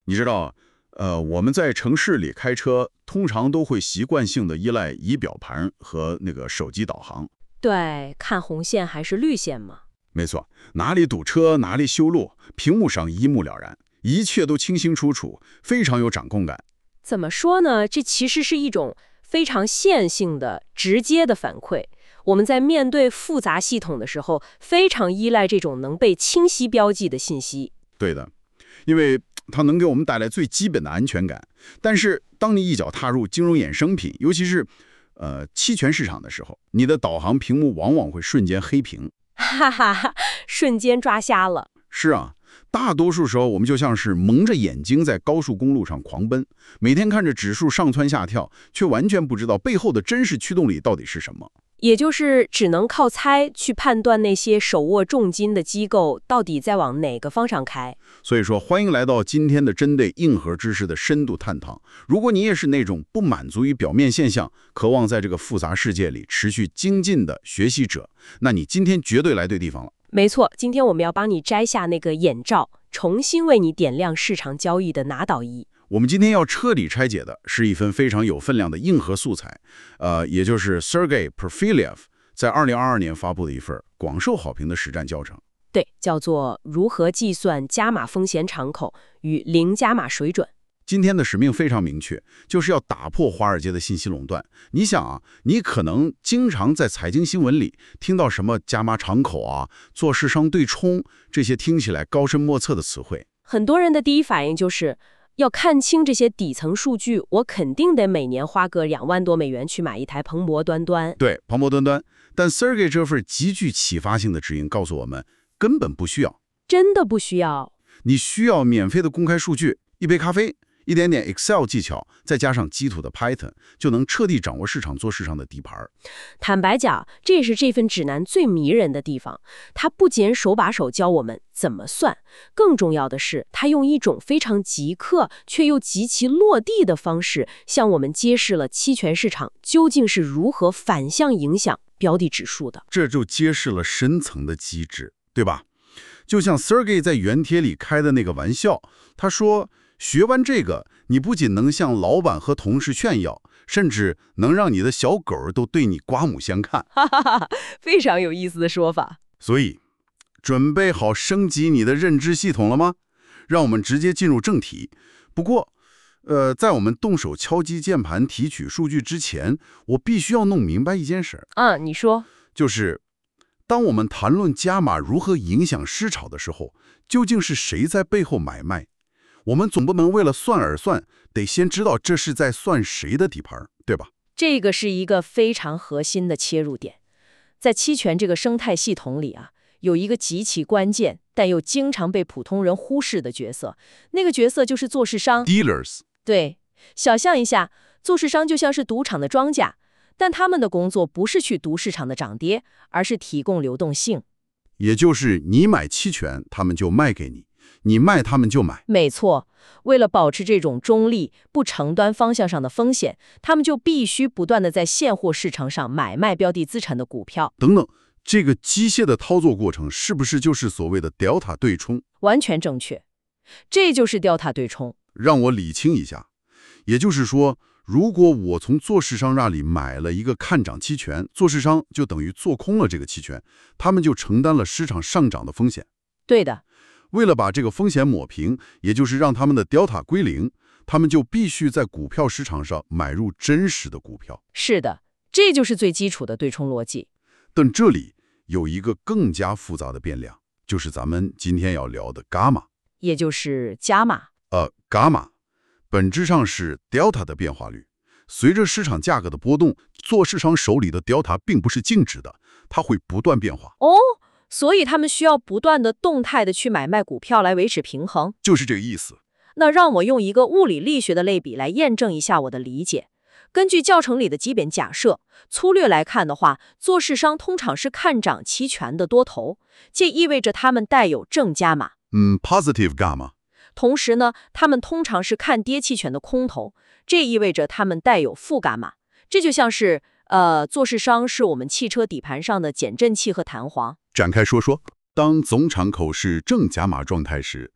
你知道，我们在城市里开车，通常都会习惯性的依赖仪表盘和那个手机导航。 对，看红线还是绿线嘛。 没错，哪里堵车，哪里修路，屏幕上一目了然，一切都清清楚楚，非常有掌控感。 怎么说呢？这其实是一种非常线性的、直接的反馈。我们在面对复杂系统的时候，非常依赖这种能被清晰标记的信息。 对的，因为它能给我们带来最基本的安全感。但是，当你一脚踏入金融衍生品，尤其是期权市场的时候，你的导航屏幕往往会瞬间黑屏。 哈哈哈，瞬间抓瞎了。 是啊，大多数时候我们就像是蒙着眼睛在高速公路上狂奔，每天看着指数上蹿下跳，却完全不知道背后的真实驱动力到底是什么。 也就是只能靠猜去判断那些手握重金的机构到底在往哪个方向开。 所以说，欢迎来到今天的针对硬核知识的深度探讨。如果你也是那种不满足于表面现象，渴望在这个复杂世界里持续精进的学习者，那你今天绝对来对地方了。 没错，今天我们要帮你摘下那个眼罩，重新为你点亮市场交易的拿导仪。 我们今天要彻底拆解的是一份非常有分量的硬核素材，也就是 Sergey Perfiliev 在2022年发布的一份广受好评的实战教程。 对，叫做如何计算加码风险敞口与零加码水准。 今天的使命非常明确，就是要打破华尔街的信息垄断。你想啊，你可能经常在财经新闻里听到什么加码敞口啊、做市商对冲这些听起来高深莫测的词汇。 很多人的第一反应就是要看清这些底层数据，我肯定得每年花个2万多美元去买一台蓬勃端端。 对，蓬勃端端。但 Sergey 这份极具启发性的指引告诉我们，根本不需要。 真的不需要。 你需要免费的公开数据，一杯咖啡，一点点 Excel 技巧，再加上基础的 Python， 就能彻底掌握市场做市场的底盘。 坦白讲，这也是这份指南最迷人的地方。它不仅手把手教我们怎么算，更重要的是，它用一种非常即刻却又极其落地的方式，向我们揭示了期权市场究竟是如何反向影响标的指数的。 这就揭示了深层的机制，对吧？就像 Sergey 在原帖里开的那个玩笑，他说，学完这个，你不仅能向老板和同事炫耀，甚至能让你的小狗都对你刮目相看。 哈哈哈，非常有意思的说法。 所以，准备好升级你的认知系统了吗？让我们直接进入正题。不过，在我们动手敲击键盘提取数据之前，我必须要弄明白一件事。 你说。 就是当我们谈论加码如何影响市场的时候，究竟是谁在背后买卖？我们总不能为了算而算，得先知道这是在算谁的底盘，对吧？ 这个是一个非常核心的切入点。在期权这个生态系统里啊，有一个极其关键但又经常被普通人忽视的角色，那个角色就是做市商 Dealers。 对，想象一下，做市商就像是赌场的庄家，但他们的工作不是去读市场的涨跌，而是提供流动性。 也就是你买期权，他们就卖给你，你卖他们就买。 没错，为了保持这种中立，不承担方向上的风险，他们就必须不断的在现货市场上买卖标的资产的股票等等。这个机械的操作过程是不是就是所谓的 delta 对冲？ 完全正确，这就是 delta 对冲。 让我理清一下，也就是说，如果我从做市商那里买了一个看涨期权，做市商就等于做空了这个期权，他们就承担了市场上涨的风险。 对的。 为了把这个风险抹平，也就是让他们的 delta 归零，他们就必须在股票市场上买入真实的股票。 是的，这就是最基础的对冲逻辑。 但这里有一个更加复杂的变量，就是咱们今天要聊的伽马， 也就是加码。 伽马本质上是 delta 的变化率。随着市场价格的波动，做市场手里的 delta 并不是静止的，它会不断变化。 所以他们需要不断的动态的去买卖股票来维持平衡。 就是这个意思。 那让我用一个物理力学的类比来验证一下我的理解。根据教程里的基本假设，粗略来看的话，做市商通常是看涨期权的多头，这意味着他们带有正加码。 positive gamma。 同时呢，他们通常是看跌期权的空头，这意味着他们带有负伽马。这就像是做市商是我们汽车底盘上的减震器和弹簧。 展开说说，当总敞口是正加码状态时，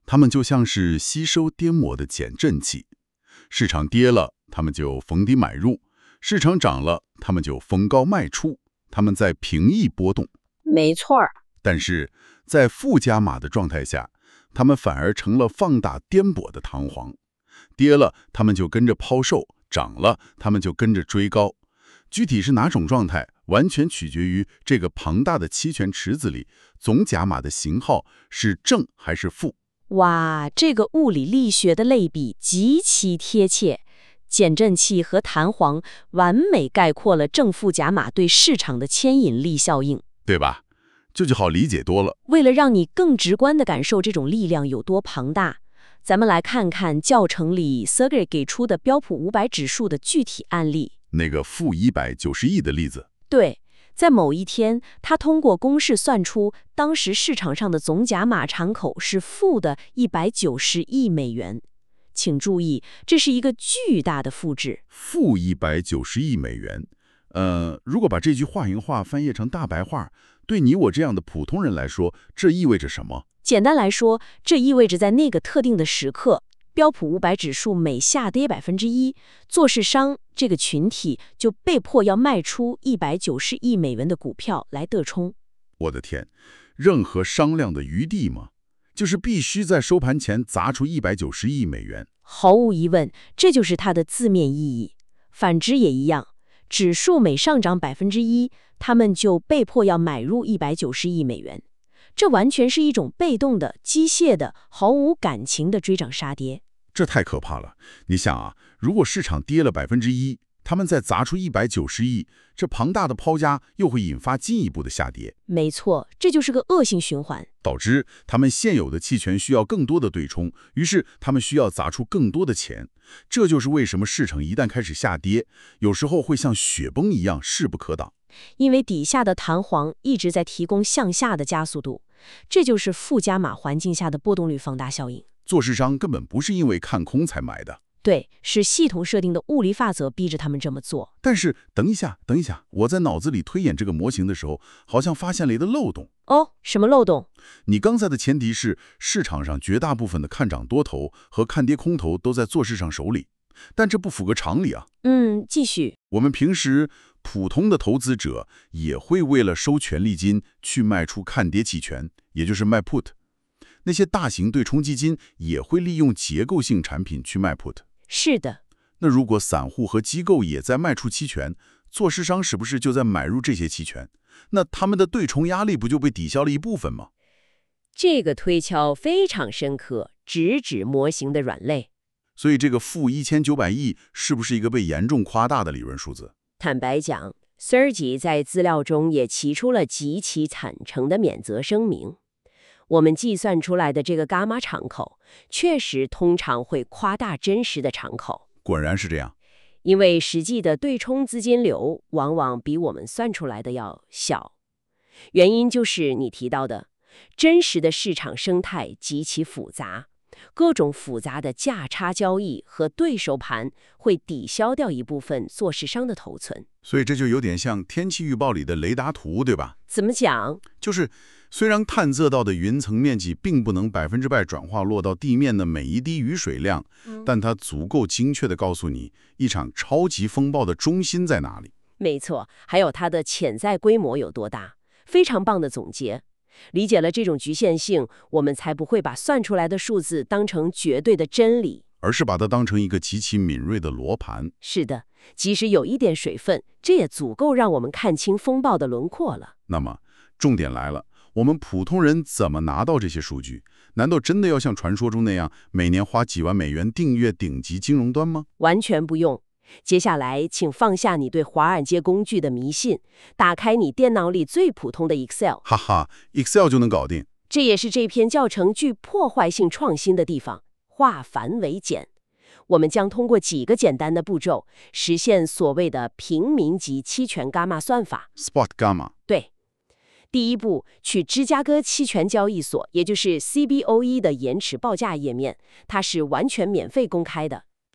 它们就像是吸收颠簸的减震器。市场跌了，他们就逢低买入；市场涨了，他们就逢高卖出。他们在平抑波动。 没错儿。 但是在负加码的状态下，他们反而成了放大颠簸的弹簧。跌了，他们就跟着抛售；涨了，他们就跟着追高。具体是哪种状态，完全取决于这个庞大的期权池子里总加码的型号是正还是负。 哇，这个物理力学的类比极其贴切，减震器和弹簧完美概括了正负加码对市场的牵引力效应， 对吧？这就好理解多了。 为了让你更直观地感受这种力量有多庞大，咱们来看看教程里 Sergey 给出的标普500指数的具体案例。 那个负190亿的例子。 对，在某一天，他通过公式算出当时市场上的总加码敞口是负的190亿美元。请注意，这是一个巨大的负值。 负190亿美元。如果把这句话话翻译成大白话，对你我这样的普通人来说，这意味着什么？ 简单来说，这意味着在那个特定的时刻，标普500指数每下跌1%，做市商这个群体就被迫要卖出190亿美元的股票来对冲。 我的天，任何商量的余地吗？就是必须在收盘前砸出190亿美元。 毫无疑问，这就是它的字面意义。反之也一样，指数每上涨1%，他们就被迫要买入190亿美元。这完全是一种被动的、机械的、毫无感情的追涨杀跌。 这太可怕了！你想啊，如果市场跌了1%，他们再砸出190亿，这庞大的抛家又会引发进一步的下跌。 没错，这就是个恶性循环， 导致他们现有的期权需要更多的对冲，于是他们需要砸出更多的钱。这就是为什么市场一旦开始下跌，有时候会像雪崩一样势不可挡。 因为底下的弹簧一直在提供向下的加速度，这就是负加码环境下的波动率放大效应。 做市商根本不是因为看空才买的。 对，是系统设定的物理法则逼着他们这么做。 但是等一下，我在脑子里推演这个模型的时候，好像发现了一个漏洞。 哦，什么漏洞？ 你刚才的前提是市场上绝大部分的看涨多头和看跌空头都在做市商手里，但这不符合常理啊。 继续。 我们平时普通的投资者也会为了收权利金去卖出看跌期权，也就是卖 put。那些大型对冲基金也会利用结构性产品去卖 put。 是的。 那如果散户和机构也在卖出期权，做市商是不是就在买入这些期权？那他们的对冲压力不就被抵消了一部分吗？ 这个推敲非常深刻，直指模型的软肋。 所以这个负1900亿是不是一个被严重夸大的理论数字？ 坦白讲 ，Sergey 在资料中也提出了极其坦诚的免责声明。我们计算出来的这个伽马敞口，确实通常会夸大真实的敞口。 果然是这样。 因为实际的对冲资金流往往比我们算出来的要小。原因就是你提到的，真实的市场生态极其复杂，各种复杂的价差交易和对手盘会抵消掉一部分做市商的头寸。 所以这就有点像天气预报里的雷达图，对吧？ 怎么讲？ 就是虽然探测到的云层面积并不能100%转化落到地面的每一滴雨水量，但它足够精确地告诉你一场超级风暴的中心在哪里。 没错，还有它的潜在规模有多大。非常棒的总结。理解了这种局限性，我们才不会把算出来的数字当成绝对的真理， 而是把它当成一个极其敏锐的罗盘。 是的，即使有一点水分，这也足够让我们看清风暴的轮廓了。 那么，重点来了，我们普通人怎么拿到这些数据？难道真的要像传说中那样，每年花几万美元订阅顶级金融端吗？ 完全不用。接下来，请放下你对华尔街工具的迷信，打开你电脑里最普通的 Excel。 哈哈 ，Excel 就能搞定。 这也是这篇教程具破坏性创新的地方，化繁为简。我们将通过几个简单的步骤，实现所谓的平民级期权伽马算法。 Spot Gamma。 对。第一步，去芝加哥期权交易所，也就是 CBOE 的延迟报价页面，它是完全免费公开的。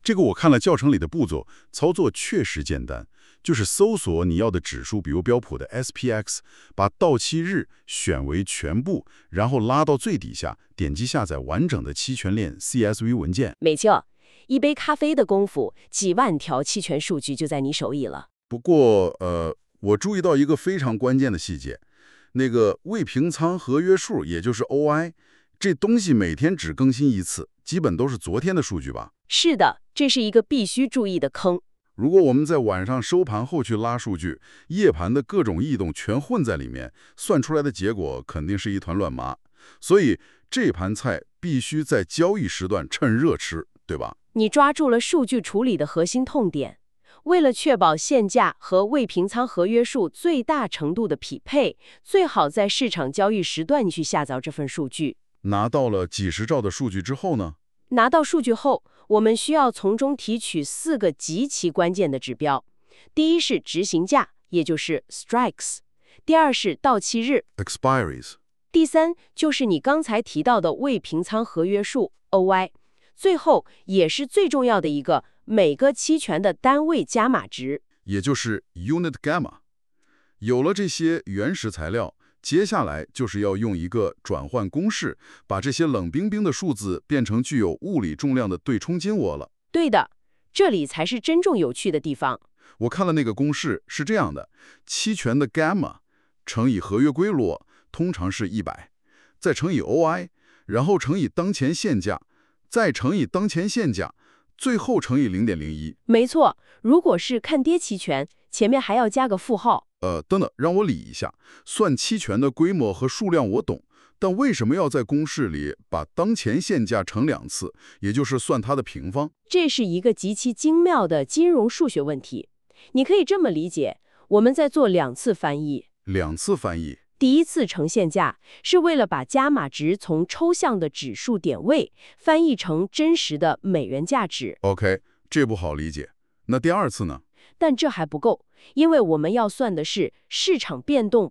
这个我看了教程里的步骤，操作确实简单，就是搜索你要的指数，比如标普的 SPX， 把到期日选为全部，然后拉到最底下，点击下载完整的期权链 CSV 文件。 没错，一杯咖啡的功夫，几万条期权数据就在你手里了。 不过，我注意到一个非常关键的细节，那个未平仓合约数，也就是 OI， 这东西每天只更新一次，基本都是昨天的数据吧？ 是的，这是一个必须注意的坑。 如果我们在晚上收盘后去拉数据，夜盘的各种异动全混在里面，算出来的结果肯定是一团乱麻。所以这盘菜必须在交易时段趁热吃，对吧？ 你抓住了数据处理的核心痛点。为了确保现价和未平仓合约数最大程度的匹配，最好在市场交易时段去下载这份数据。 拿到了几十兆的数据之后呢？ 拿到数据后，我们需要从中提取4个极其关键的指标。第一是执行价，也就是 strikes；第二是到期日 expiries； 第三就是你刚才提到的未平仓合约数 OI；最后也是最重要的一个，每个期权的单位加码值， 也就是 unit gamma。有了这些原始材料，接下来就是要用一个转换公式，把这些冷冰冰的数字变成具有物理重量的对冲金窝了。 对的，这里才是真正有趣的地方。 我看了那个公式是这样的：期权的 gamma 乘以合约归落，通常是100，再乘以 OI， 然后乘以当前现价，再乘以当前现价，最后乘以 0.01。 没错，如果是看跌期权，前面还要加个负号。 等等，让我理一下。算期权的规模和数量我懂，但为什么要在公式里把当前现价乘2次，也就是算它的平方？ 这是一个极其精妙的金融数学问题。你可以这么理解，我们在做2次翻译。 2次翻译。 第一次乘现价是为了把加码值从抽象的指数点位翻译成真实的美元价值。 OK， 这不好理解。那第二次呢？ 但这还不够，因为我们要算的是市场变动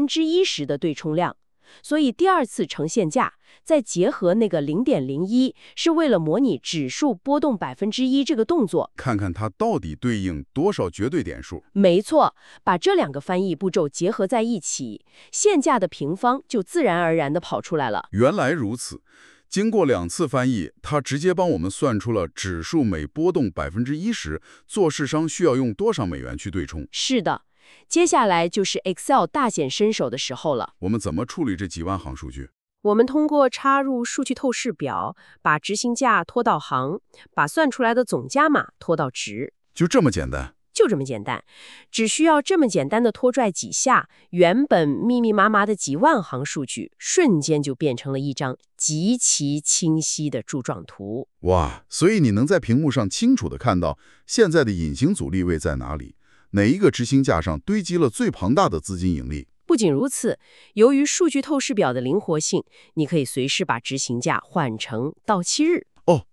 10%的对冲量，所以第二次乘现价，再结合那个0.01，是为了模拟指数波动1%这个动作， 看看它到底对应多少绝对点数。 没错，把这2个翻译步骤结合在一起，现价的平方就自然而然地跑出来了。 原来如此。经过2次翻译，它直接帮我们算出了指数每波动1%时，做市商需要用多少美元去对冲。 是的，接下来就是 Excel 大显身手的时候了。 我们怎么处理这几万行数据？ 我们通过插入数据透视表，把执行价拖到行，把算出来的总加码拖到值。 就这么简单？ 就这么简单，只需要这么简单的拖拽几下，原本密密麻麻的几万行数据，瞬间就变成了一张极其清晰的柱状图。 哇，所以你能在屏幕上清楚地看到现在的隐形阻力位在哪里，哪一个执行价上堆积了最庞大的资金盈利。 不仅如此，由于数据透视表的灵活性，你可以随时把执行价换成到期日。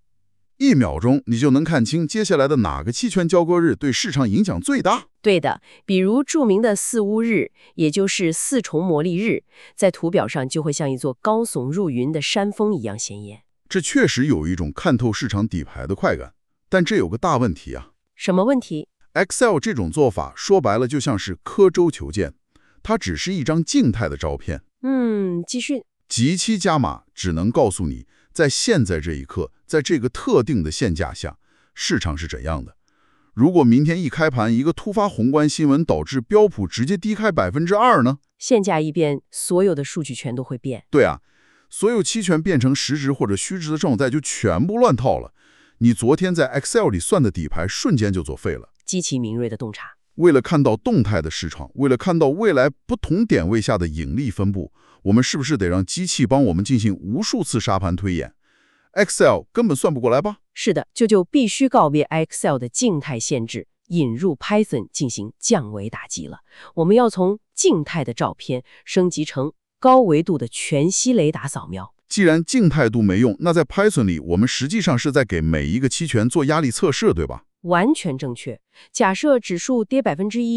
1秒钟你就能看清接下来的哪个期权交割日对市场影响最大。 对的，比如著名的4巫日，也就是4重魔力日，在图表上就会像一座高耸入云的山峰一样显眼。 这确实有一种看透市场底牌的快感，但这有个大问题啊。 什么问题？ Excel 这种做法说白了就像是刻舟求剑，它只是一张静态的照片。 继续。 即期加码只能告诉你，在现在这一刻，在这个特定的现价下，市场是怎样的。如果明天一开盘，一个突发宏观新闻导致标普直接低开2%呢？ 现价一变，所有的数据全都会变。 对啊，所有期权变成实值或者虚值的状态就全部乱套了。你昨天在 Excel 里算的底牌瞬间就作废了。 极其敏锐的洞察。 为了看到动态的市场，为了看到未来不同点位下的盈利分布，我们是不是得让机器帮我们进行无数次沙盘推演？ Excel 根本算不过来吧？ 是的，这就必须告别 Excel 的静态限制，引入 Python 进行降维打击了。我们要从静态的照片升级成高维度的全息雷达扫描。 既然静态度没用，那在 Python 里，我们实际上是在给每一个期权做压力测试，对吧？ 完全正确。假设指数跌1%，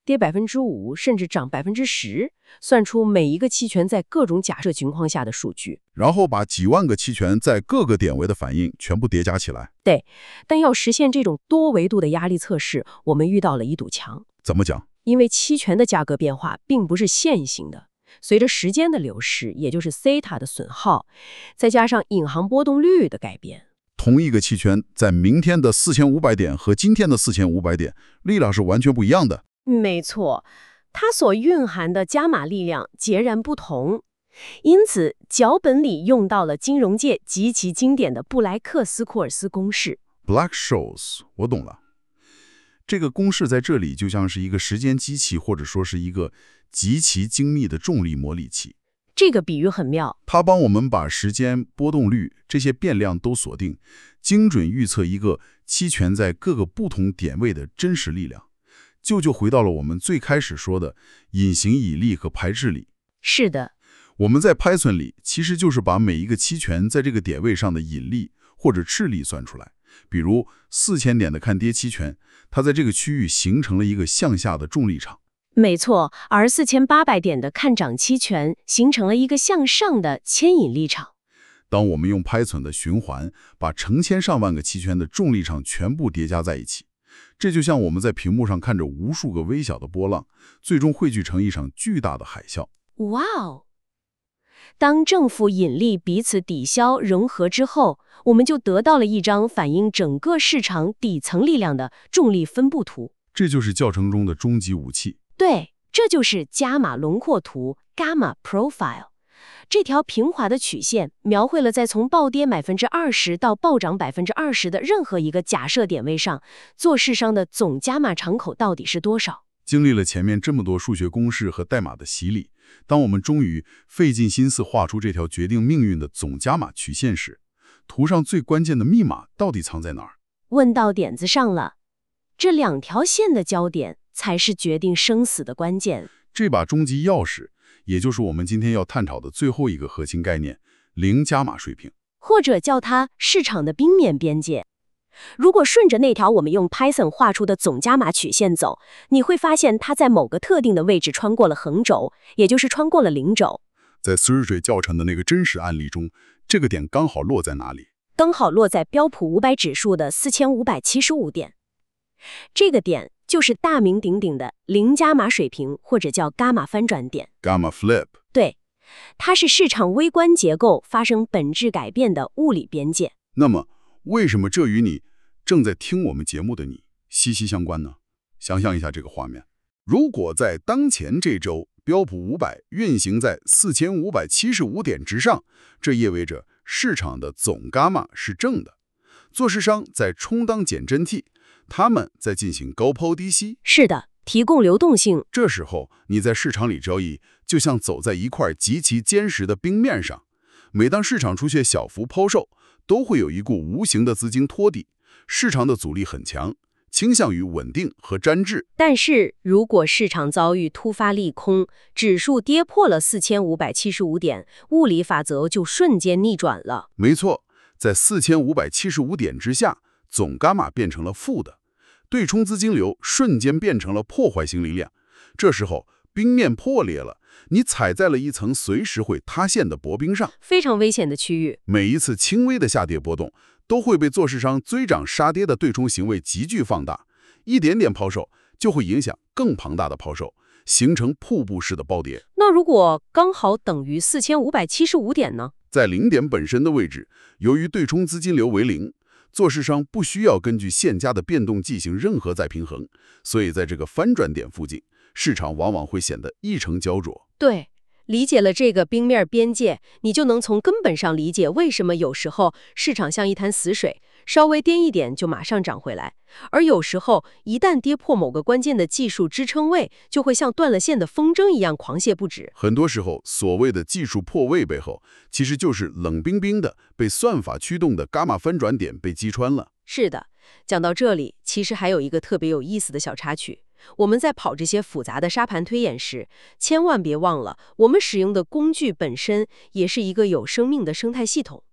跌5%，甚至涨10%，算出每一个期权在各种假设情况下的数据。 然后把几万个期权在各个点位的反应全部叠加起来。 对，但要实现这种多维度的压力测试，我们遇到了一堵墙。 怎么讲？ 因为期权的价格变化并不是线性的，随着时间的流逝，也就是西塔的损耗，再加上隐含波动率的改变， 同一个期权在明天的4500点和今天的4500点，力量是完全不一样的。 没错，它所蕴含的伽马力量截然不同。因此，脚本里用到了金融界极其经典的布莱克斯库尔斯公式。 Black-Scholes， 我懂了。这个公式在这里就像是一个时间机器，或者说是一个极其精密的重力模拟器。 这个比喻很妙， 它帮我们把时间、波动率这些变量都锁定，精准预测一个期权在各个不同点位的真实力量。就回到了我们最开始说的隐形引力和排斥力。 是的， 我们在 Python 里其实就是把每一个期权在这个点位上的引力或者斥力算出来。比如4000点的看跌期权，它在这个区域形成了一个向下的重力场。 没错，而4800点的看涨期权形成了一个向上的牵引力场。 当我们用 Python 的循环把成千上万个期权的重力场全部叠加在一起，这就像我们在屏幕上看着无数个微小的波浪，最终汇聚成一场巨大的海啸。 哇哦！当正负引力彼此抵消融合之后，我们就得到了一张反映整个市场底层力量的重力分布图。 这就是教程中的终极武器。 对，这就是伽马轮廓图 （Gamma Profile）。这条平滑的曲线描绘了在从暴跌20%到暴涨20%的任何一个假设点位上，做市商的总伽马敞口到底是多少。 经历了前面这么多数学公式和代码的洗礼，当我们终于费尽心思画出这条决定命运的总伽马曲线时，图上最关键的密码到底藏在哪儿？ 问到点子上了，这两条线的交点才是决定生死的关键。 这把终极钥匙，也就是我们今天要探讨的最后一个核心概念——零伽马水平， 或者叫它市场的冰面边界。如果顺着那条我们用 Python 画出的总伽马曲线走，你会发现它在某个特定的位置穿过了横轴，也就是穿过了零轴。 在 Surgery 教程的那个真实案例中，这个点刚好落在哪里？ 刚好落在标普500指数的4575点。这个点就是大名鼎鼎的零伽马水平，或者叫伽马翻转点 Gamma Flip。 对，它是市场微观结构发生本质改变的物理边界。 那么，为什么这与你正在听我们节目的你息息相关呢？想象一下这个画面：如果在当前这周标普500运行在4575点之上，这意味着市场的总伽马是正的，做市商在充当减震器，他们在进行高抛低吸。 是的，提供流动性。 这时候你在市场里交易，就像走在一块极其坚实的冰面上。每当市场出现小幅抛售，都会有一股无形的资金托底，市场的阻力很强，倾向于稳定和粘滞。 但是如果市场遭遇突发利空，指数跌破了4575点，物理法则就瞬间逆转了。 没错，在4575点之下，总伽马变成了负的，对冲资金流瞬间变成了破坏性力量。这时候冰面破裂了，你踩在了一层随时会塌陷的薄冰上， 非常危险的区域。 每一次轻微的下跌波动，都会被做市商追涨杀跌的对冲行为急剧放大，一点点抛售就会影响更庞大的抛售，形成瀑布式的暴跌。 那如果刚好等于4575点呢？ 在零点本身的位置，由于对冲资金流为零，做市商不需要根据现价的变动进行任何再平衡，所以在这个翻转点附近，市场往往会显得异常焦灼。 对，理解了这个冰面边界，你就能从根本上理解为什么有时候市场像一潭死水，稍微跌一点就马上涨回来，而有时候一旦跌破某个关键的技术支撑位，就会像断了线的风筝一样狂泻不止。 很多时候，所谓的技术破位背后，其实就是冷冰冰的被算法驱动的伽马翻转点被击穿了。 是的，讲到这里，其实还有一个特别有意思的小插曲。我们在跑这些复杂的沙盘推演时，千万别忘了，我们使用的工具本身也是一个有生命的生态系统。 哦，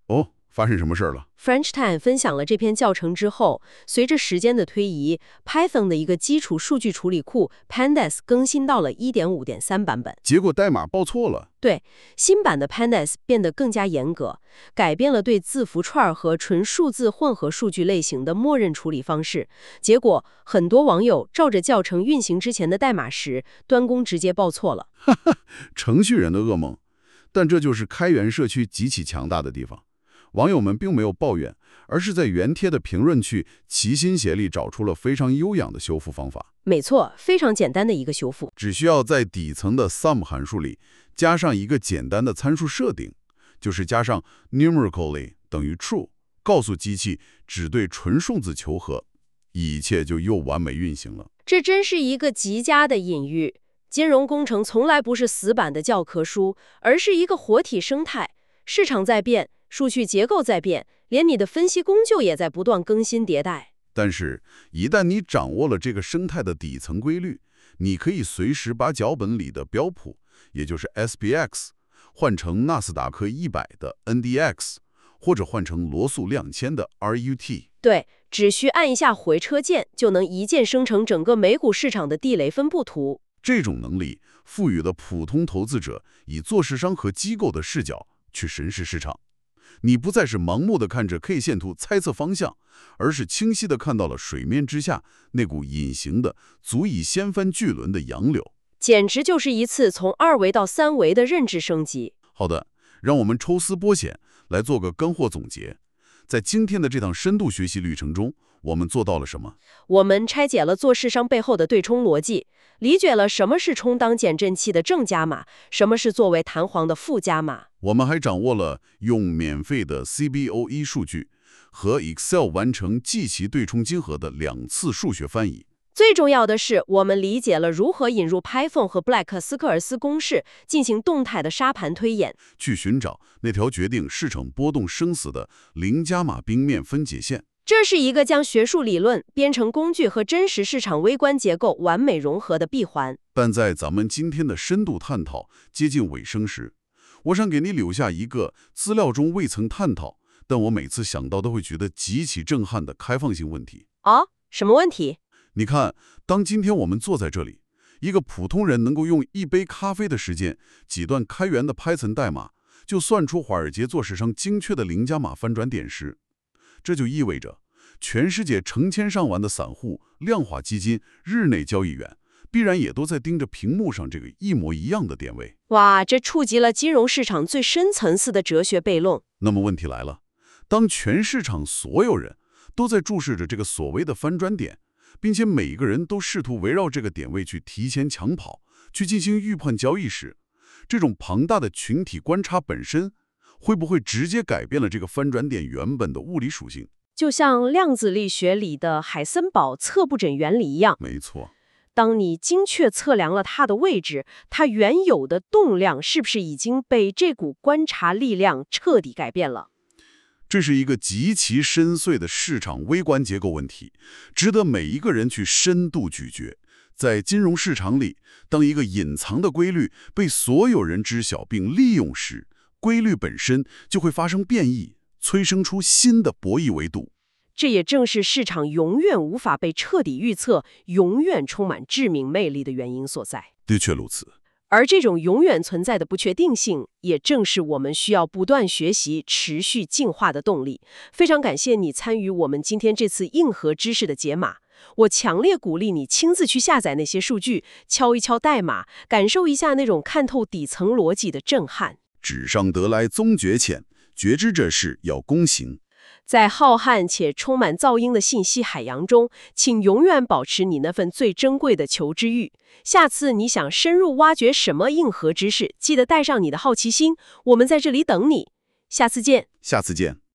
发生什么事儿了？ FrenchTime 分享了这篇教程之后，随着时间的推移 ，Python 的一个基础数据处理库 Pandas 更新到了 1.5.3 版本。 结果代码报错了。 对，新版的 Pandas 变得更加严格，改变了对字符串和纯数字混合数据类型的默认处理方式。结果，很多网友照着教程运行之前的代码时，端工直接报错了。 程序员的噩梦。但这就是开源社区极其强大的地方。网友们并没有抱怨，而是在原帖的评论区齐心协力找出了非常优雅的修复方法。 没错，非常简单的一个修复， 只需要在底层的 sum 函数里加上一个简单的参数设定，就是加上 numerically 等于 true， 告诉机器只对纯数字求和，一切就又完美运行了。 这真是一个极佳的隐喻。金融工程从来不是死板的教科书，而是一个活体生态。市场在变，数据结构在变，连你的分析工具也在不断更新迭代。 但是，一旦你掌握了这个生态的底层规律，你可以随时把脚本里的标普，也就是 SPX， 换成纳斯达克100的 NDX， 或者换成罗素2000的 RUT。 对，只需按一下回车键，就能一键生成整个美股市场的地雷分布图。 这种能力赋予了普通投资者以做市商和机构的视角去审视市场。你不再是盲目的看着 K 线图猜测方向，而是清晰的看到了水面之下那股隐形的、足以掀翻巨轮的洋流。 简直就是一次从2维到3维的认知升级。 好的，让我们抽丝剥茧，来做个干货总结。在今天的这趟深度学习旅程中，我们做到了什么？ 我们拆解了做市商背后的对冲逻辑，理解了什么是充当减震器的正加码，什么是作为弹簧的负加码。 我们还掌握了用免费的 CBOE 数据和 Excel 完成计其对冲金额的2次数学翻译。 最重要的是，我们理解了如何引入 Python 和布莱克斯科尔斯公式进行动态的沙盘推演， 去寻找那条决定市场波动生死的0加码冰面分解线。 这是一个将学术理论、编程工具和真实市场微观结构完美融合的闭环。 但在咱们今天的深度探讨接近尾声时，我想给你留下一个资料中未曾探讨，但我每次想到都会觉得极其震撼的开放性问题。 什么问题？ 你看，当今天我们坐在这里，一个普通人能够用一杯咖啡的时间，几段开源的 Python 代码，就算出华尔街做市商精确的0加码翻转点时，这就意味着全世界成千上万的散户、量化基金、日内交易员，必然也都在盯着屏幕上这个一模一样的点位。 哇，这触及了金融市场最深层次的哲学悖论。 那么问题来了，当全市场所有人都在注视着这个所谓的翻转点，并且每个人都试图围绕这个点位去提前抢跑，去进行预判交易时，这种庞大的群体观察本身，会不会直接改变了这个翻转点原本的物理属性？ 就像量子力学里的海森堡测不准原理一样， 没错， 当你精确测量了它的位置，它原有的动量是不是已经被这股观察力量彻底改变了？ 这是一个极其深邃的市场微观结构问题，值得每一个人去深度咀嚼。在金融市场里，当一个隐藏的规律被所有人知晓并利用时，规律本身就会发生变异，催生出新的博弈维度。 这也正是市场永远无法被彻底预测、永远充满致命魅力的原因所在。 的确如此。 而这种永远存在的不确定性，也正是我们需要不断学习、持续进化的动力。非常感谢你参与我们今天这次硬核知识的解码。我强烈鼓励你亲自去下载那些数据，敲一敲代码，感受一下那种看透底层逻辑的震撼。 纸上得来终觉浅，觉知这事要躬行。 在浩瀚且充满噪音的信息海洋中，请永远保持你那份最珍贵的求知欲。下次你想深入挖掘什么硬核知识，记得带上你的好奇心，我们在这里等你。下次见。 下次见。